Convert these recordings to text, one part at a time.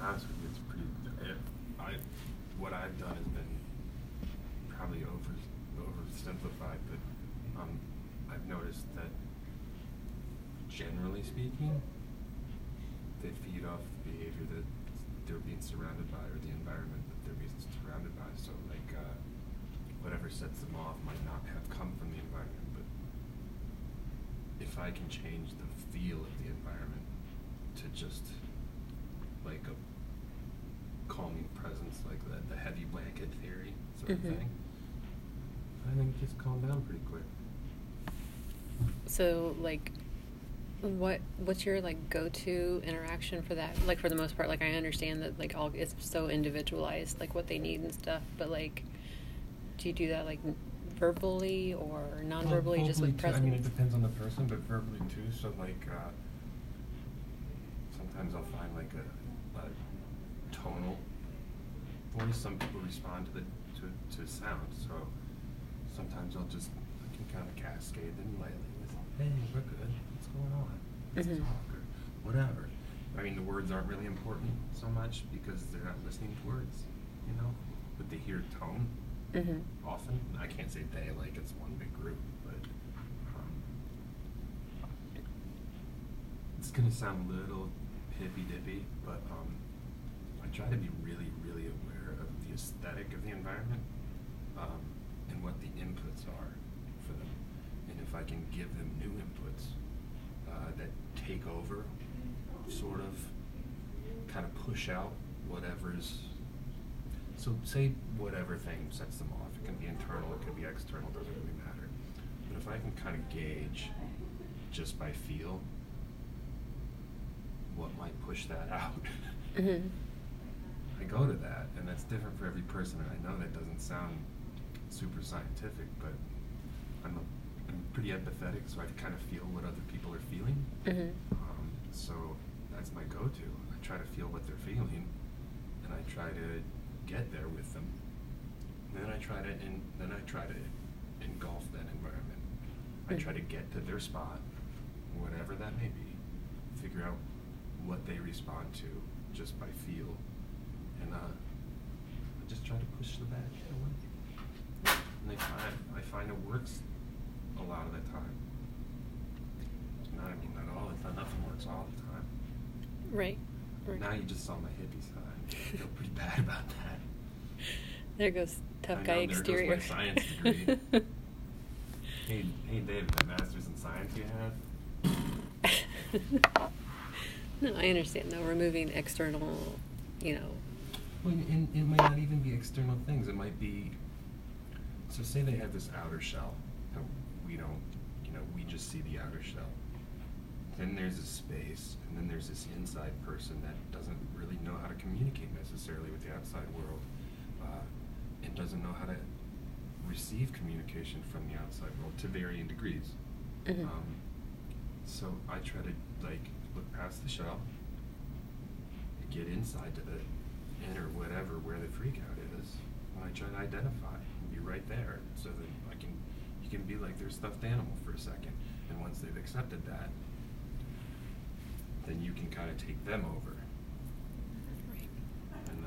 honest with you, it's pretty. What I've done has been probably oversimplified, but I've noticed that generally speaking, they feed off the behavior that they're being surrounded by, or the environment that they're being surrounded by. So, like, whatever sets them off might not have come from the environment, but if I can change the feel of the environment to just like a calming presence, like the heavy blanket theory sort of thing, I think just calm down pretty quick. So, like, what's your like go-to interaction for that? Like, for the most part, like, I understand that like all it's so individualized, like what they need and stuff. But like, do you do that like verbally or non-verbally, just with presence? I mean, it depends on the person, but verbally too. So like, sometimes I'll find like a tonal voice. Some people respond to sound. So sometimes I can kind of cascade them lightly with, "Hey, we're good. What's going on? Let's talk," or whatever. I mean, the words aren't really important so much because they're not listening to words, but they hear tone. Often, I can't say they like it's one big group, but it's gonna sound a little hippy-dippy, but I try to be really, really aware of the aesthetic of the environment and what the inputs are for them, and if I can give them new inputs that take over, sort of, kind of push out whatever's. So say whatever thing sets them off. It can be internal, it could be external, doesn't really matter. But if I can kind of gauge just by feel what might push that out, I go to that, and that's different for every person. And I know that doesn't sound super scientific, but I'm pretty empathetic, so I kind of feel what other people are feeling. So that's my go-to. I try to feel what they're feeling, and I try to get there with them. And then I try to engulf that environment. I try to get to their spot, whatever that may be, figure out what they respond to just by feel, and I just try to push the bad shit away. And I find it works a lot of the time. Not all the time. Nothing works all the time. Right. Now you just saw my hippie side. I feel pretty bad about that. There goes tough guy exterior. There goes my science degree. Hey, David, that master's in science you have? No, I understand though. Removing external, Well, and it might not even be external things. It might be. So say they have this outer shell, and we don't. We just see the outer shell. Then there's a space, and then there's this inside person that doesn't really know how to communicate necessarily with the outside world, and doesn't know how to receive communication from the outside world to varying degrees. So I try to look past the shell, get inside to the inner whatever where the freak out is, and I try to identify and be right there, so that you can be like their stuffed animal for a second, and once they've accepted that, then you can kind of take them over. And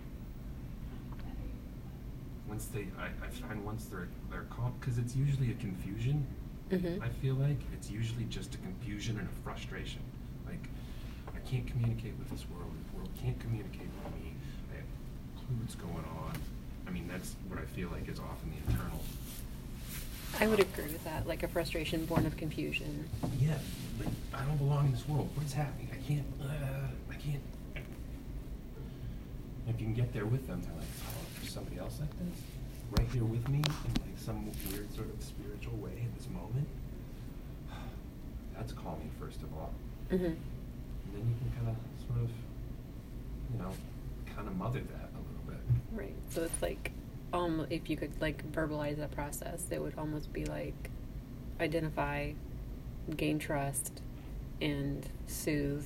I find once they're calm, because it's usually a confusion. I feel like it's usually just a confusion and a frustration. Like, I can't communicate with this world. The world can't communicate with me. I have clue what's going on. I mean, that's what I feel like is often the internal. I would agree with that, like a frustration born of confusion. Yeah, like, I don't belong in this world. What is happening? I can't. If you can get there with them, they're like, oh, there's somebody else like this? Right here with me in like some weird sort of spiritual way in this moment? That's calming, first of all. And then you can kind of sort of, kind of mother that a little bit. Right, so it's like, if you could like verbalize that process, it would almost be like identify, gain trust, and soothe.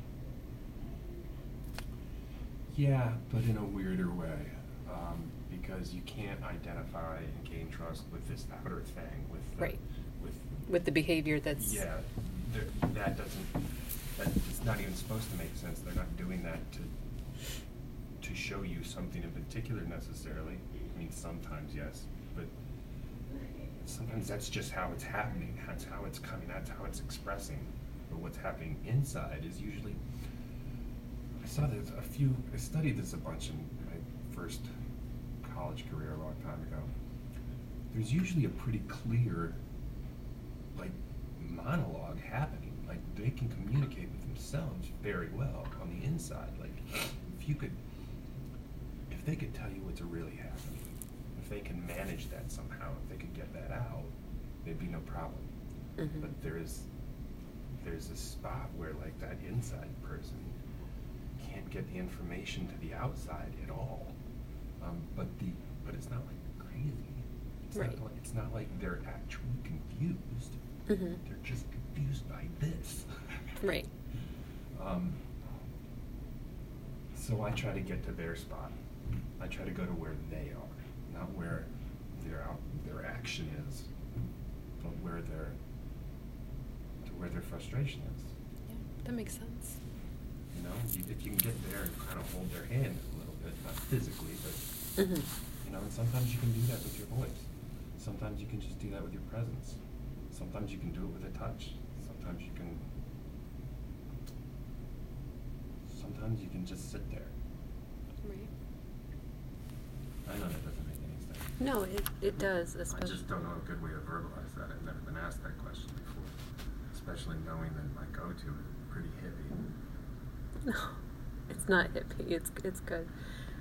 Yeah, but in a weirder way, because you can't identify and gain trust with this outer thing, with the behavior that's. Yeah, that doesn't. It's not even supposed to make sense. They're not doing that to something in particular necessarily. I mean, sometimes yes, but sometimes that's just how it's happening. That's how it's coming. That's how it's expressing. But what's happening inside is usually. I studied this a bunch in my first college career a long time ago. There's usually a pretty clear, like, monologue happening. Like, they can communicate with themselves very well on the inside. Like, if they could tell you what's really happening, if they can manage that somehow, if they could get that out, there'd be no problem. Mm-hmm. But there's a spot where, like, that inside person can't get the information to the outside at all. But it's not like crazy. It's not like they're actually confused. Mm-hmm. They're just confused by this. Right. So I try to get to their spot. I try to go to where they are, not where their action is, but where their frustration is. Yeah, that makes sense. You know, if you can get there and kind of hold their hand a little bit, not physically, but Mm-hmm. you know, and sometimes you can do that with your voice. Sometimes you can just do that with your presence. Sometimes you can do it with a touch. Sometimes you can just sit there. Right. I know that doesn't make any sense. No, it does, I especially. just don't know a good way to verbalize that. I've never been asked that question before, especially knowing that my go-to is pretty hippie. No, it's not hippie. It's good.